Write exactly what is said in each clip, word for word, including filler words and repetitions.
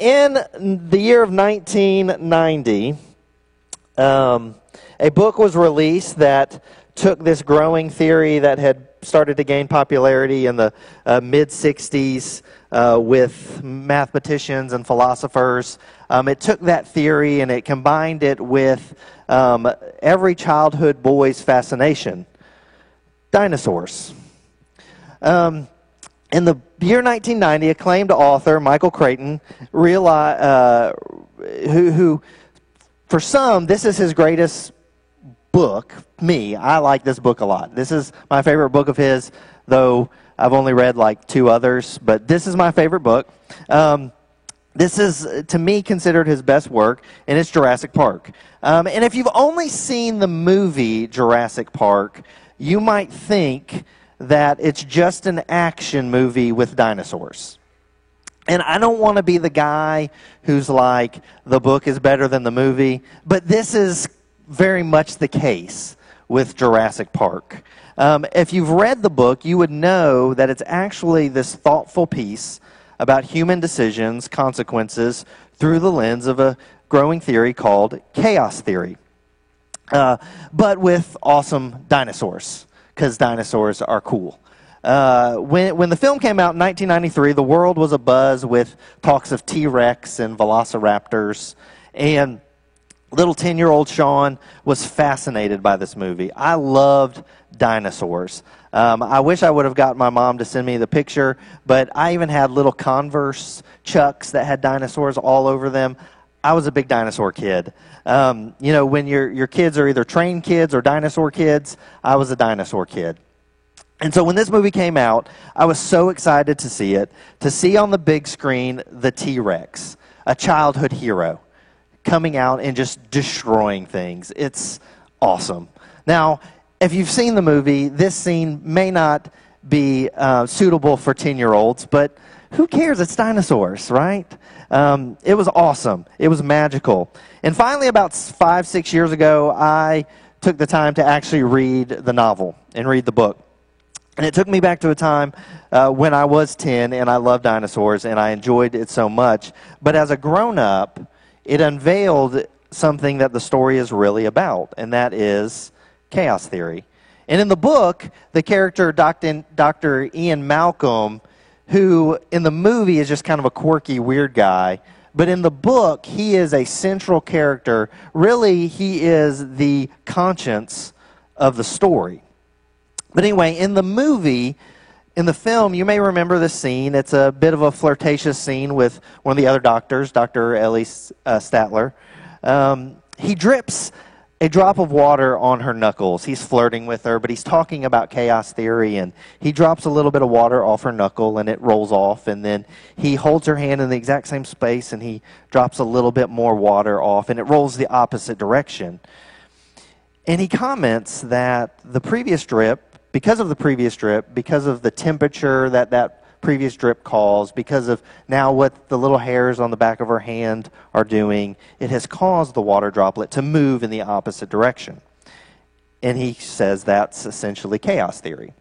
in the year of nineteen ninety, um, a book was released that took this growing theory that had started to gain popularity in the uh, mid sixties uh, with mathematicians and philosophers. Um, it took that theory and it combined it with um, every childhood boy's fascination: dinosaurs. Um, in the year nineteen ninety, acclaimed author Michael Crichton, realized, uh, who, who, for some, this is his greatest book. Me, I like this book a lot. This is my favorite book of his, though I've only read like two others, but this is my favorite book. Um, this is, to me, considered his best work, and it's Jurassic Park. Um, and if you've only seen the movie Jurassic Park, you might think that it's just an action movie with dinosaurs. And I don't want to be the guy who's like, the book is better than the movie, but this is very much the case with Jurassic Park. Um, if you've read the book, you would know that it's actually this thoughtful piece about human decisions, consequences, through the lens of a growing theory called chaos theory. Uh, but with awesome dinosaurs, because dinosaurs are cool. Uh, when, when the film came out in nineteen ninety-three, the world was abuzz with talks of T-Rex and velociraptors, and little ten-year-old Sean was fascinated by this movie. I loved dinosaurs. Um, I wish I would have got my mom to send me the picture, but I even had little Converse Chucks that had dinosaurs all over them. I was a big dinosaur kid. Um, you know, when your, your kids are either train kids or dinosaur kids, I was a dinosaur kid. And so when this movie came out, I was so excited to see it, to see on the big screen the T-Rex, a childhood hero, coming out and just destroying things. It's awesome. Now, if you've seen the movie, this scene may not be uh, suitable for ten-year-olds, but who cares? It's dinosaurs, right? Um, it was awesome. It was magical. And finally, about five, six years ago, I took the time to actually read the novel and read the book. And it took me back to a time uh, when I was ten and I loved dinosaurs and I enjoyed it so much. But as a grown-up, it unveiled something that the story is really about, and that is chaos theory. And in the book, the character Doctor Doctor Ian Malcolm, who in the movie is just kind of a quirky, weird guy, but in the book, he is a central character. Really, he is the conscience of the story. But anyway, in the movie, in the film, you may remember the scene. It's a bit of a flirtatious scene with one of the other doctors, Doctor Ellie uh, Statler. Um, he drips a drop of water on her knuckles. He's flirting with her, but he's talking about chaos theory, and he drops a little bit of water off her knuckle, and it rolls off, and then he holds her hand in the exact same space, and he drops a little bit more water off, and it rolls the opposite direction. And he comments that the previous drip, because of the previous drip, because of the temperature that that previous drip caused, because of now what the little hairs on the back of her hand are doing, it has caused the water droplet to move in the opposite direction. And he says that's essentially chaos theory.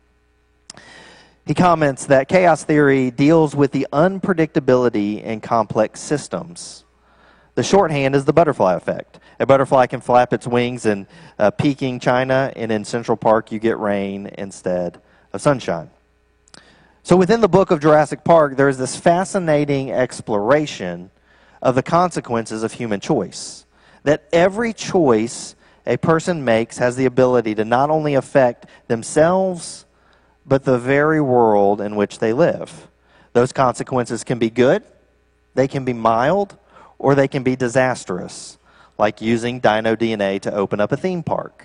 He comments that chaos theory deals with the unpredictability in complex systems. The shorthand is the butterfly effect. A butterfly can flap its wings in uh, Peking, China, and in Central Park you get rain instead of sunshine. So within the book of Jurassic Park, there is this fascinating exploration of the consequences of human choice. That every choice a person makes has the ability to not only affect themselves, but the very world in which they live. Those consequences can be good, they can be mild, or they can be disastrous, like using dino D N A to open up a theme park.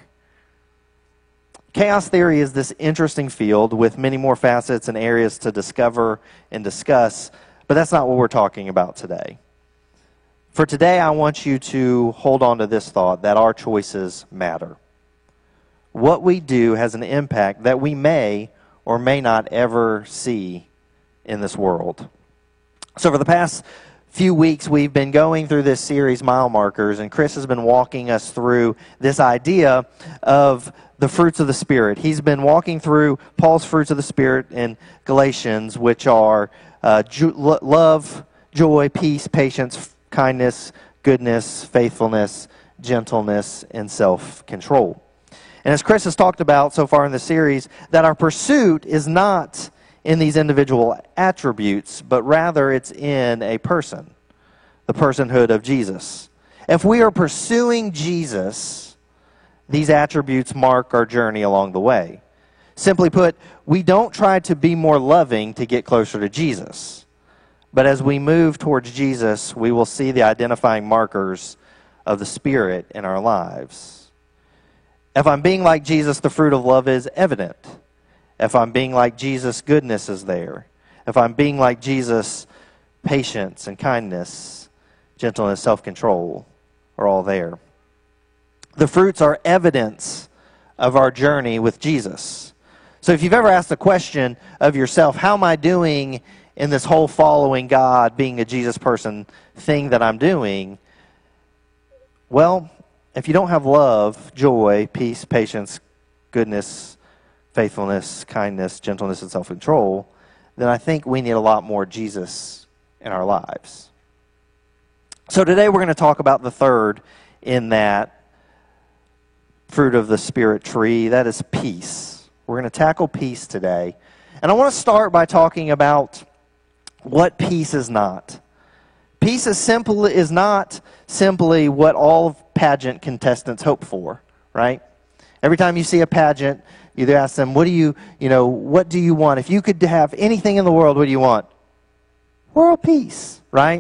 Chaos theory is this interesting field with many more facets and areas to discover and discuss, but that's not what we're talking about today. For today, I want you to hold on to this thought that our choices matter. What we do has an impact that we may or may not ever see in this world. So for the past few weeks, we've been going through this series, Mile Markers, and Chris has been walking us through this idea of the fruits of the Spirit. He's been walking through Paul's fruits of the Spirit in Galatians, which are uh, ju- love, joy, peace, patience, kindness, goodness, faithfulness, gentleness, and self-control. And as Chris has talked about so far in the series, that our pursuit is not in these individual attributes, but rather it's in a person, the personhood of Jesus. If we are pursuing Jesus, these attributes mark our journey along the way. Simply put, we don't try to be more loving to get closer to Jesus. But as we move towards Jesus, we will see the identifying markers of the Spirit in our lives. If I'm being like Jesus, the fruit of love is evident. If I'm being like Jesus, goodness is there. If I'm being like Jesus, patience and kindness, gentleness, self-control are all there. The fruits are evidence of our journey with Jesus. So if you've ever asked the question of yourself, how am I doing in this whole following God, being a Jesus person thing that I'm doing? Well, if you don't have love, joy, peace, patience, goodness, faithfulness, kindness, gentleness, and self-control, then I think we need a lot more Jesus in our lives. So today we're going to talk about the third in that fruit of the Spirit tree, that is peace. We're going to tackle peace today. And I want to start by talking about what peace is not. Peace is simple is not simply what all pageant contestants hope for, right? Every time you see a pageant, you either ask them, what do you, you know, what do you want? If you could have anything in the world, what do you want? World peace, right?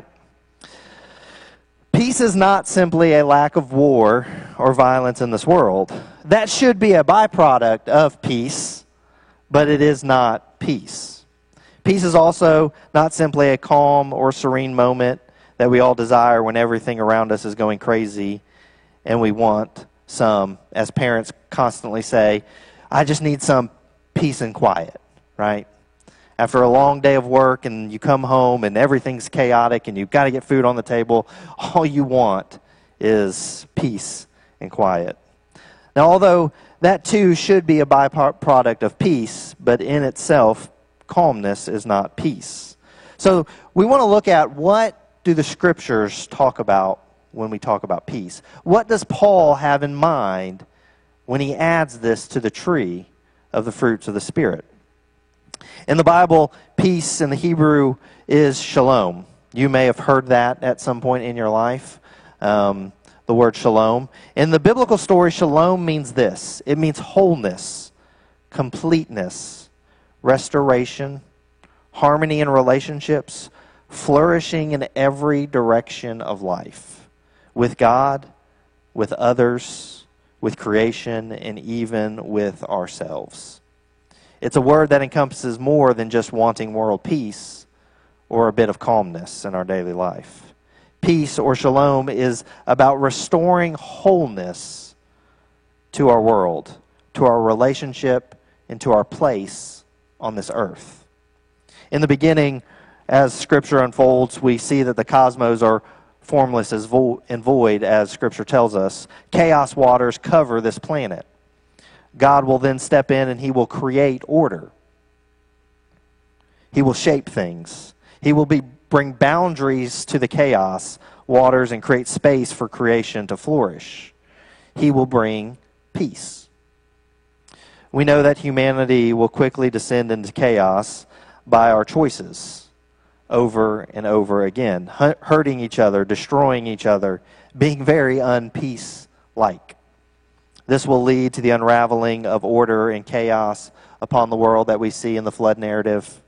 Peace is not simply a lack of war or violence in this world. That should be a byproduct of peace, but it is not peace. Peace is also not simply a calm or serene moment that we all desire when everything around us is going crazy and we want some, as parents constantly say, I just need some peace and quiet, right? After a long day of work and you come home and everything's chaotic and you've got to get food on the table, all you want is peace and quiet. Now, although that too should be a byproduct of peace, but in itself, calmness is not peace. So we want to look at what do the scriptures talk about when we talk about peace. What does Paul have in mind when he adds this to the tree of the fruits of the Spirit? In the Bible, peace in the Hebrew is shalom. You may have heard that at some point in your life, um, the word shalom. In the biblical story, shalom means this. It means wholeness, completeness, restoration, harmony in relationships, flourishing in every direction of life, with God, with others, with creation, and even with ourselves. It's a word that encompasses more than just wanting world peace or a bit of calmness in our daily life. Peace or shalom is about restoring wholeness to our world, to our relationship, and to our place on this earth. In the beginning, as Scripture unfolds, we see that the cosmos are formless as vo- and void, as Scripture tells us. Chaos waters cover this planet. God will then step in and He will create order. He will shape things. He will be, bring boundaries to the chaos waters and create space for creation to flourish. He will bring peace. We know that humanity will quickly descend into chaos by our choices over and over again, hurting each other, destroying each other, being very unpeace-like. This will lead to the unraveling of order and chaos upon the world that we see in the flood narrative.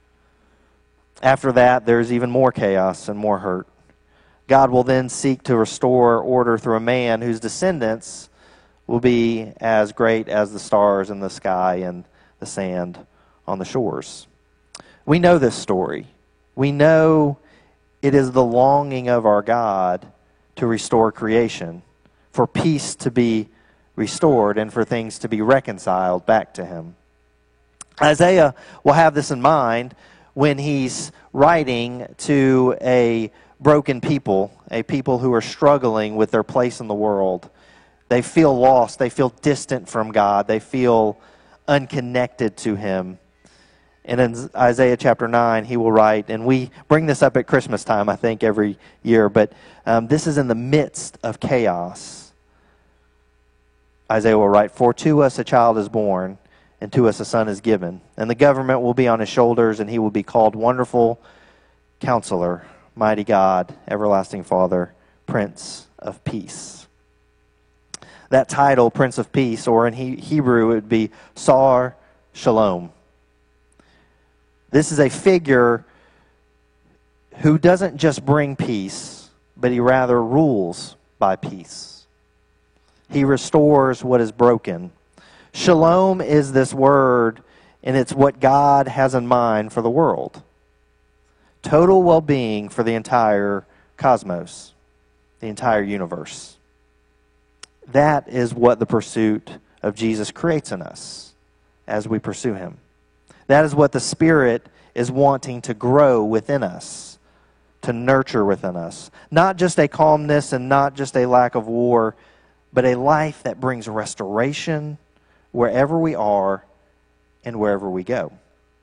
After that, there's even more chaos and more hurt. God will then seek to restore order through a man whose descendants will be as great as the stars in the sky and the sand on the shores. We know this story. We know it is the longing of our God to restore creation, for peace to be restored and for things to be reconciled back to Him. Isaiah will have this in mind when he's writing to a broken people, a people who are struggling with their place in the world. They feel lost. They feel distant from God. They feel unconnected to Him. And in Isaiah chapter nine, he will write, and we bring this up at Christmas time, I think, every year, but um, this is in the midst of chaos. Isaiah will write, "For to us a child is born, and to us a son is given, and the government will be on his shoulders, and he will be called Wonderful Counselor, Mighty God, Everlasting Father, Prince of Peace." That title, Prince of Peace, or in he- Hebrew it would be Sar Shalom. This is a figure who doesn't just bring peace, but he rather rules by peace. He restores what is broken. Shalom is this word, and it's what God has in mind for the world. Total well-being for the entire cosmos, the entire universe. That is what the pursuit of Jesus creates in us as we pursue him. That is what the Spirit is wanting to grow within us, to nurture within us. Not just a calmness and not just a lack of war, but a life that brings restoration wherever we are and wherever we go.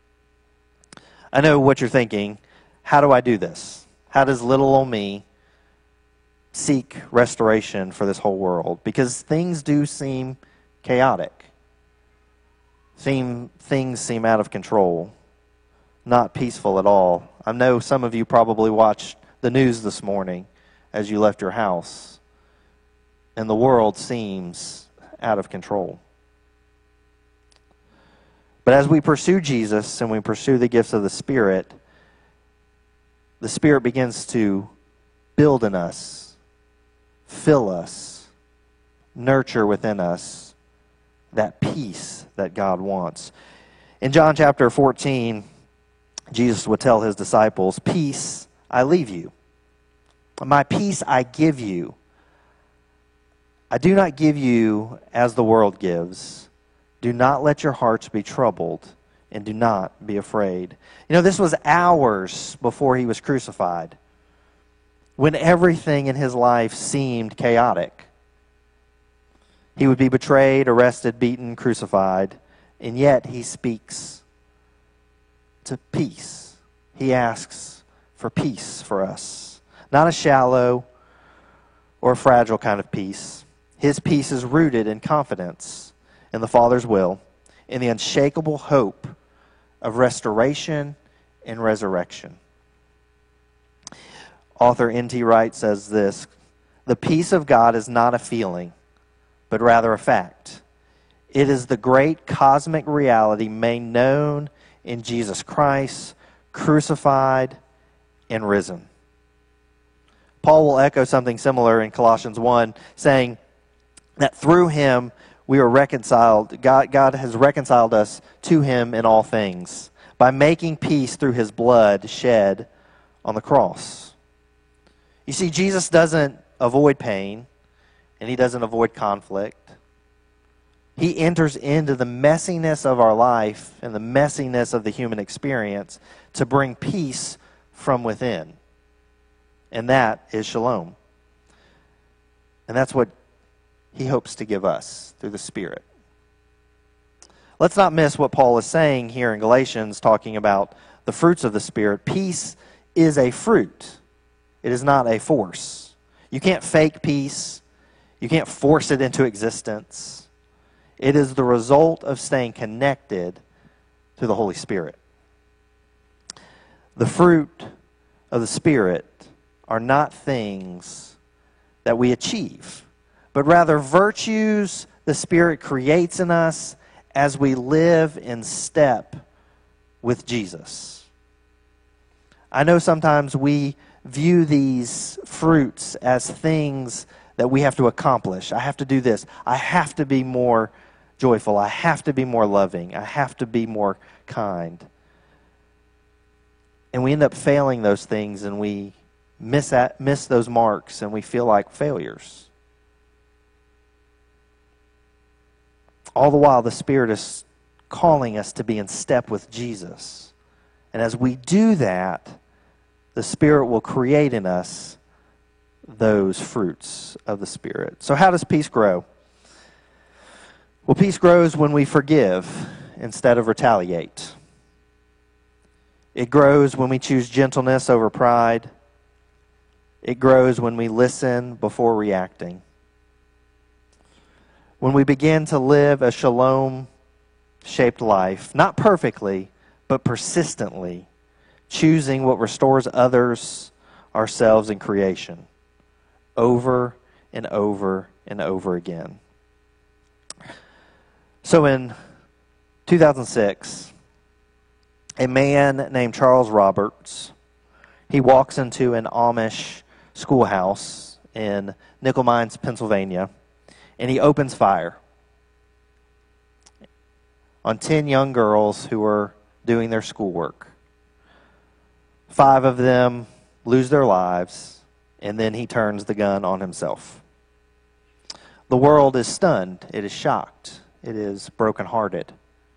I know what you're thinking. How do I do this? How does little old me seek restoration for this whole world? Because things do seem chaotic. Seem, things seem out of control. Not peaceful at all. I know some of you probably watched the news this morning as you left your house, and the world seems out of control. But as we pursue Jesus and we pursue the gifts of the Spirit, the Spirit begins to build in us, fill us, nurture within us that peace that God wants. In John chapter fourteen, Jesus would tell his disciples, "Peace I leave you. My peace I give you. I do not give you as the world gives. Do not let your hearts be troubled, and do not be afraid." You know, this was hours before he was crucified, when everything in his life seemed chaotic. He would be betrayed, arrested, beaten, crucified, and yet he speaks to peace. He asks for peace for us. Not a shallow or fragile kind of peace. His peace is rooted in confidence in the Father's will, in the unshakable hope of restoration and resurrection. Author N T Wright says this, "The peace of God is not a feeling, but rather a fact. It is the great cosmic reality made known in Jesus Christ, crucified and risen." Paul will echo something similar in Colossians one, saying that through him we are reconciled. God, God has reconciled us to him in all things by making peace through his blood shed on the cross. You see, Jesus doesn't avoid pain, and he doesn't avoid conflict. He enters into the messiness of our life and the messiness of the human experience to bring peace from within. And that is shalom. And that's what he hopes to give us through the Spirit. Let's not miss what Paul is saying here in Galatians, talking about the fruits of the Spirit. Peace is a fruit. It is not a force. You can't fake peace. You can't force it into existence. It is the result of staying connected to the Holy Spirit. The fruit of the Spirit are not things that we achieve, but rather virtues the Spirit creates in us as we live in step with Jesus. I know sometimes we view these fruits as things that we have to accomplish. I have to do this. I have to be more joyful. I have to be more loving. I have to be more kind. And we end up failing those things, and we miss at, miss those marks, and we feel like failures. All the while, the Spirit is calling us to be in step with Jesus. And as we do that, the Spirit will create in us those fruits of the Spirit. So how does peace grow? Well, peace grows when we forgive instead of retaliate. It grows when we choose gentleness over pride. It grows when we listen before reacting. When we begin to live a shalom-shaped life, not perfectly, but persistently, choosing what restores others, ourselves, and creation, over and over and over again. So in two thousand six, a man named Charles Roberts, he walks into an Amish schoolhouse in Nickel Mines, Pennsylvania, and he opens fire on ten young girls who are doing their schoolwork. Five of them lose their lives, and then he turns the gun on himself. The world is stunned. It is shocked. It is brokenhearted.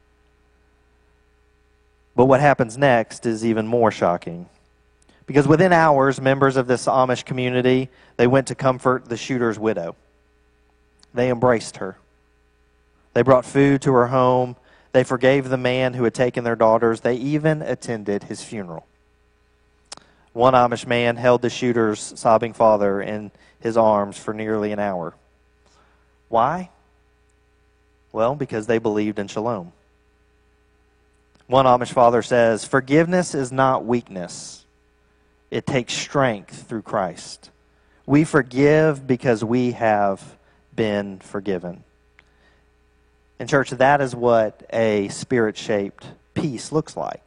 But what happens next is even more shocking. Because within hours, members of this Amish community, they went to comfort the shooter's widow. They embraced her. They brought food to her home. They forgave the man who had taken their daughters. They even attended his funeral. One Amish man held the shooter's sobbing father in his arms for nearly an hour. Why? Well, because they believed in shalom. One Amish father says, "Forgiveness is not weakness. It takes strength through Christ. We forgive because we have been forgiven." In church, that is what a spirit-shaped peace looks like.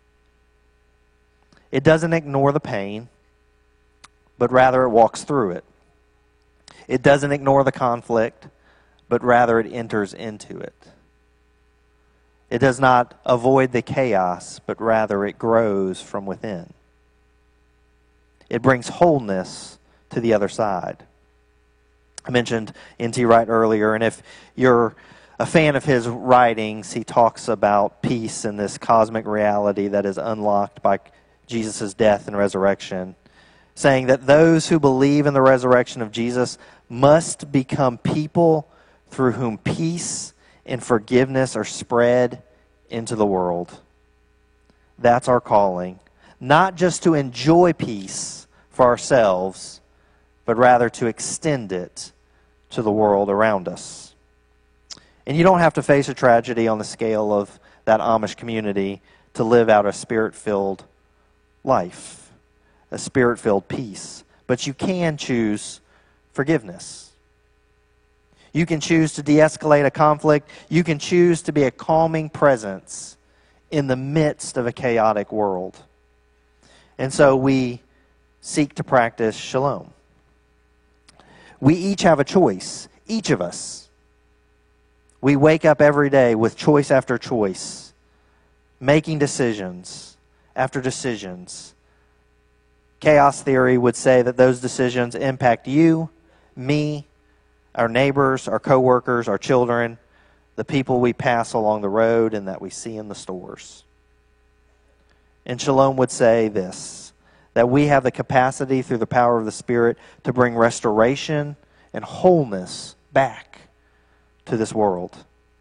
It doesn't ignore the pain, but rather it walks through it. It doesn't ignore the conflict, but rather it enters into it. It does not avoid the chaos, but rather it grows from within. It brings wholeness to the other side. I mentioned N T Wright earlier, and if you're a fan of his writings, he talks about peace and this cosmic reality that is unlocked by Jesus' death and resurrection, saying that those who believe in the resurrection of Jesus must become people through whom peace and forgiveness are spread into the world. That's our calling. Not just to enjoy peace for ourselves, but rather to extend it to the world around us. And you don't have to face a tragedy on the scale of that Amish community to live out a spirit-filled life, a spirit-filled peace. But you can choose forgiveness. You can choose to de-escalate a conflict. You can choose to be a calming presence in the midst of a chaotic world. And so we seek to practice shalom. We each have a choice, each of us. We wake up every day with choice after choice, making decisions after decisions. Chaos theory would say that those decisions impact you, me, our neighbors, our coworkers, our children, the people we pass along the road and that we see in the stores. And Shalom would say this, that we have the capacity through the power of the Spirit to bring restoration and wholeness back to this world.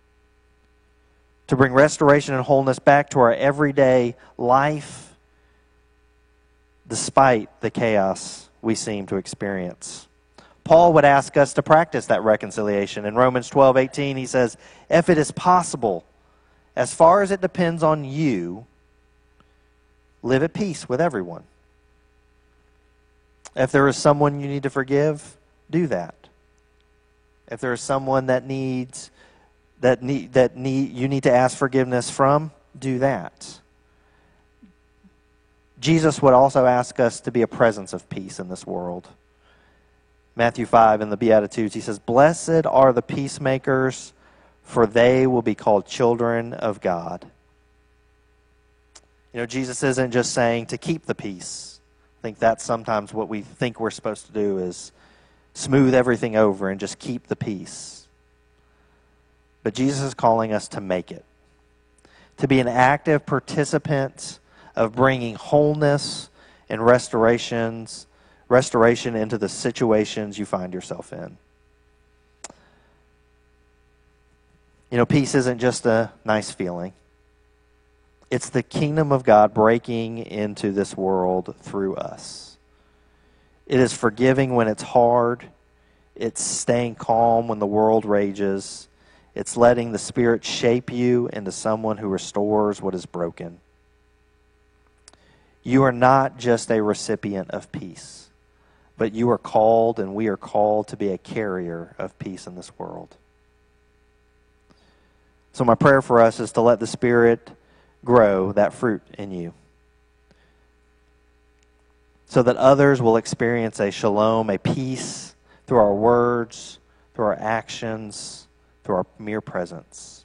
To bring restoration and wholeness back to our everyday life despite the chaos we seem to experience. Paul would ask us to practice that reconciliation. In Romans twelve eighteen, he says, "If it is possible, as far as it depends on you, live at peace with everyone." If there is someone you need to forgive, do that. If there is someone that needs that need that need you need to ask forgiveness from, do that. Jesus would also ask us to be a presence of peace in this world. Matthew five in the Beatitudes, he says, "Blessed are the peacemakers, for they will be called children of God." You know, Jesus isn't just saying to keep the peace. I think that's sometimes what we think we're supposed to do, is smooth everything over and just keep the peace. But Jesus is calling us to make it, to be an active participant of bringing wholeness and restorations restoration into the situations you find yourself in. You know, peace isn't just a nice feeling. It's the kingdom of God breaking into this world through us. It is forgiving when it's hard. It's staying calm when the world rages. It's letting the Spirit shape you into someone who restores what is broken. You are not just a recipient of peace, but you are called, and we are called to be a carrier of peace in this world. So my prayer for us is to let the Spirit grow that fruit in you, so that others will experience a shalom, a peace, through our words, through our actions, through our mere presence.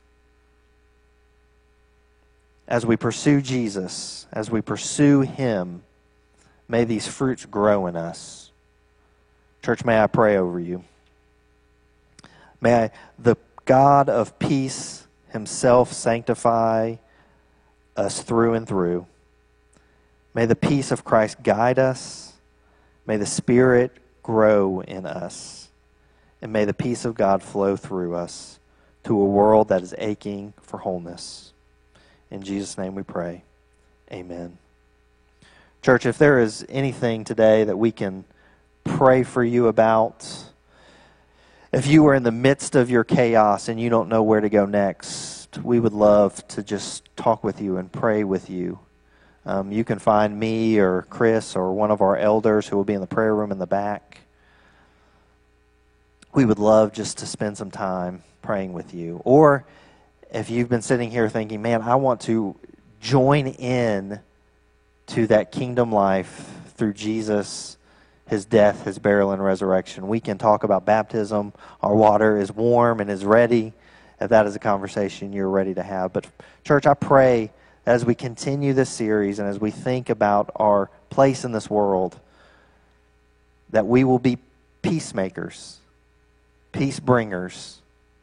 As we pursue Jesus, as we pursue Him, may these fruits grow in us. Church, may I pray over you. May I, the God of peace Himself sanctify us through and through. May the peace of Christ guide us. May the Spirit grow in us. And may the peace of God flow through us to a world that is aching for wholeness. In Jesus' name we pray. Amen. Church, if there is anything today that we can pray for you about, if you are in the midst of your chaos and you don't know where to go next, we would love to just talk with you and pray with you. Um, you can find me or Chris or one of our elders who will be in the prayer room in the back. We would love just to spend some time praying with you. Or if you've been sitting here thinking, man, I want to join in to that kingdom life through Jesus, His death, His burial, and resurrection, we can talk about baptism. Our water is warm and is ready. If that is a conversation you're ready to have. But church, I pray as we continue this series and as we think about our place in this world, that we will be peacemakers, peace bringers,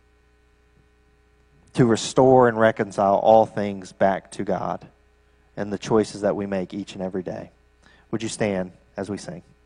to restore and reconcile all things back to God and the choices that we make each and every day. Would you stand as we sing?